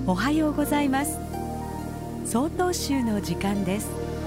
おはようございます。曹洞宗の時間です。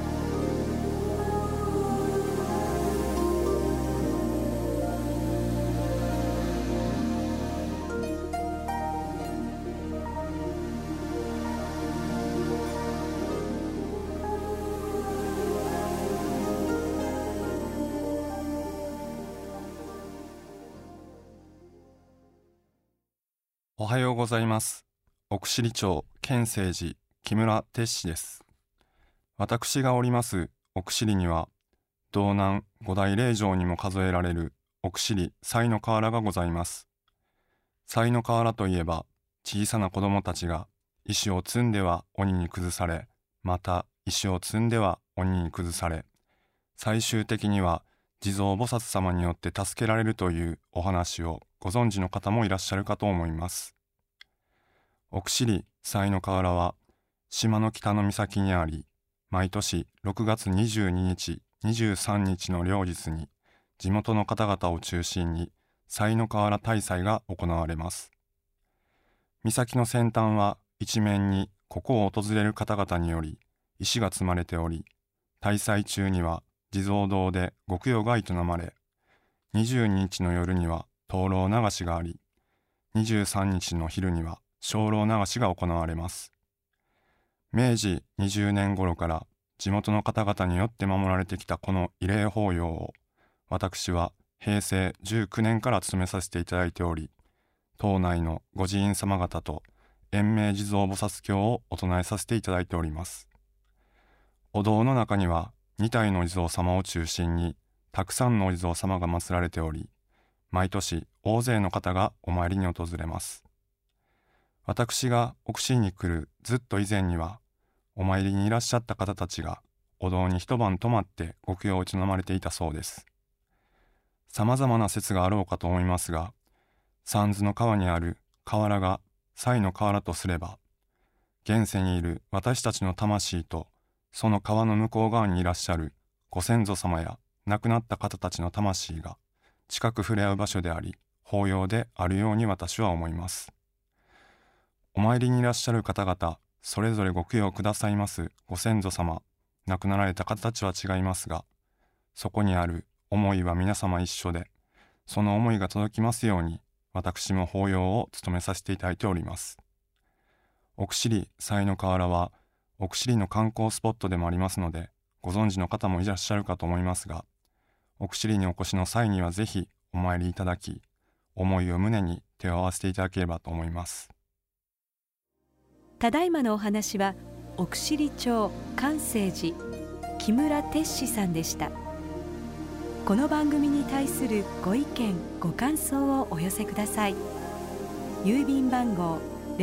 おはようございます。奥尻町建成寺木村哲司です。私がおります奥尻には、道南五大霊場にも数えられる奥尻賽の河原がございます。賽の河原といえば、小さな子供たちが石を積んでは鬼に崩され、また石を積んでは鬼に崩され、最終的には地蔵菩薩様によって助けられるというお話をご存知の方もいらっしゃるかと思います。奥尻賽の河原は島の北の岬にあり、毎年6月22日、23日の両日に地元の方々を中心に賽の河原大祭が行われます。岬の先端は一面にここを訪れる方々により石が積まれており、大祭中には地蔵堂で極夜が営まれ、22日の夜には灯籠流しがあり、23日の昼には精霊流しが行われます。明治20年頃から地元の方々によって守られてきたこの慰霊法要を、私は平成19年から務めさせていただいており、島内のご寺院様方と延命地蔵菩薩経をお唱えさせていただいております。お堂の中には2体のお地蔵様を中心にたくさんのお地蔵様が祀られており、毎年大勢の方がお参りに訪れます。私が奥尻に来るずっと以前には、お参りにいらっしゃった方たちがお堂に一晩泊まって極夜を営まれていたそうです。様々な説があろうかと思いますが、三途の川にある河原が賽の河原とすれば、現世にいる私たちの魂とその川の向こう側にいらっしゃるご先祖様や亡くなった方たちの魂が近く触れ合う場所であり、法要であるように私は思います。お参りにいらっしゃる方々、それぞれご供養くださいますご先祖様、亡くなられた方たちは違いますが、そこにある思いは皆様一緒で、その思いが届きますように、私も法要を務めさせていただいております。奥尻賽の河原は、奥尻の観光スポットでもありますので、ご存知の方もいらっしゃるかと思いますが、奥尻にお越しの際にはぜひお参りいただき、思いを胸に手を合わせていただければと思います。 ただいまのお話は奥尻町関西寺木村哲司さんでした。この番組に対するご意見ご感想をお寄せください。郵便番号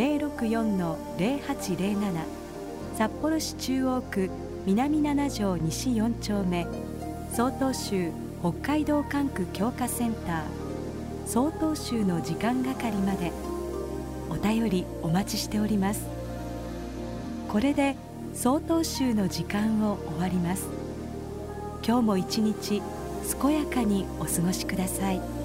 064-0807 札幌市中央区南7条西4丁目、曹洞宗北海道管区強化センター曹洞宗の時間係までお便りお待ちしております。これで曹洞宗の時間を終わります。今日も一日健やかにお過ごしください。